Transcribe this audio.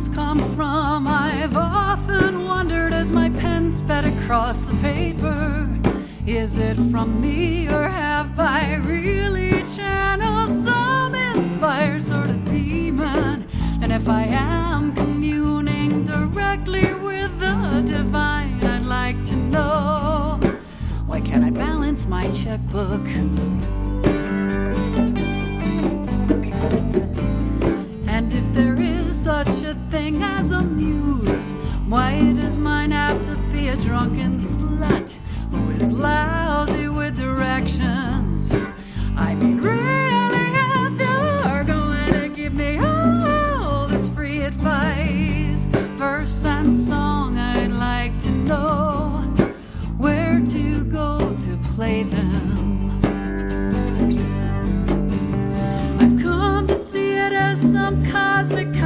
songs come from. I've often wondered as my pen sped across the paper, is it from me or have I really channeled some inspired sort of demon? And if I am communing directly with the divine, I'd like to know, why can't I balance my checkbook? And if there is such a thing as a muse, why does mine have to be a drunken slut who is lousy with directions? I mean, really, if you're going to give me all this free advice, verse and song, I'd like to know where to go to play them. I've come to see it as some cosmic